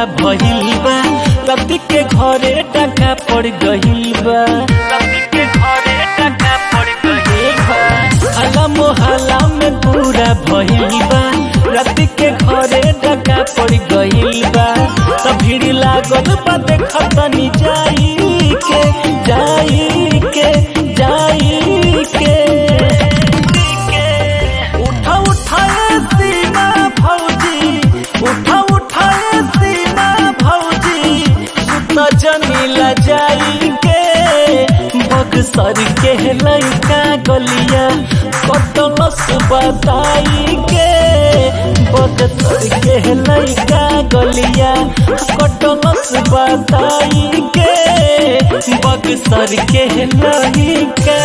भइल बा, रति के घरे टका पड़ गइल बा, रति के घरे टका पड़ गइल बा। हला मोहल्ला में पूरा भइल बा, रति के घरे टका पड़ गइल बा। त भीड़ लागल बा देखत तनी जाई के जाई के जाई के। उठा उठाए सीमा भौजी, उठा उठाए सीमा भौजी, सुत जमीला जाई के। बक्सर के लइका गलिया कटलस बताई के, बक्सर के लइका गलिया कटलस बताई के, बक्सर के लइका।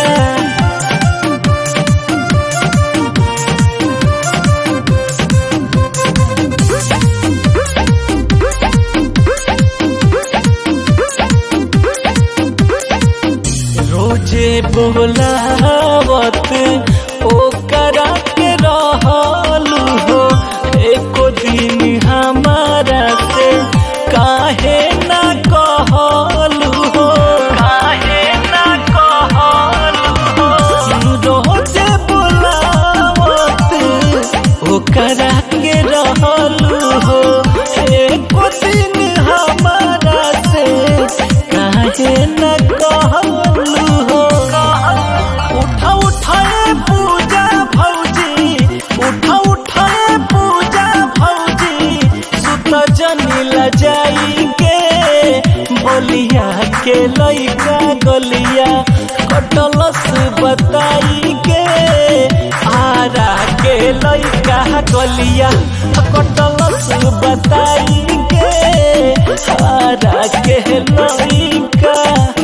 रोजे बोलावत ओकरा के रहलू हो, एको दिन हमारा से काहे ना कहलू हो, काहे ना कहलू हो। रोजे बोलावत ओकरा के रहलू हो, एको दिन हमारा से काहे ना कहलू हो। उठा उठाए पूजा भौजी, उठा उठाए पूजा भौजी, सुत जनीला जाई के। बलिया के लइका गलिया कटलस बताई के, आरा के लइका गलिया कटलस बताई के, आरा के लइका।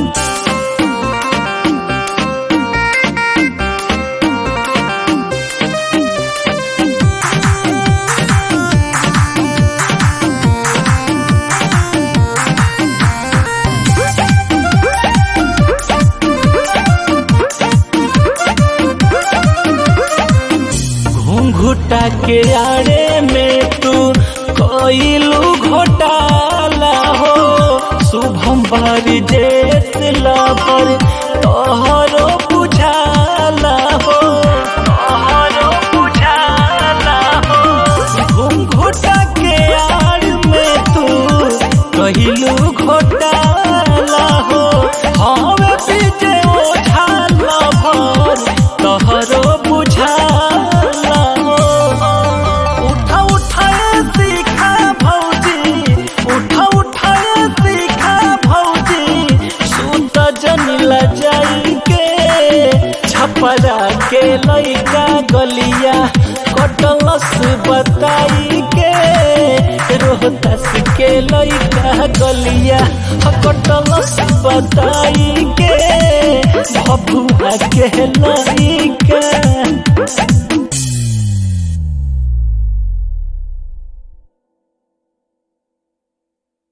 घुटा के आड़े में तू कोइलू घोटाला हो, शुभम बरजेस लबर तोहरो बुझाला हो, तोहरो बुझाला हो। घुटा के आड़ में तू कोइलू घोटाला हो, हवे बीजे ओझाला भर तोहरो बुझाला। छपरा के लइका गलिया कटलस बताई के, रोहतास के लइका गलिया कटलस बताई के, भभुआ के लइका।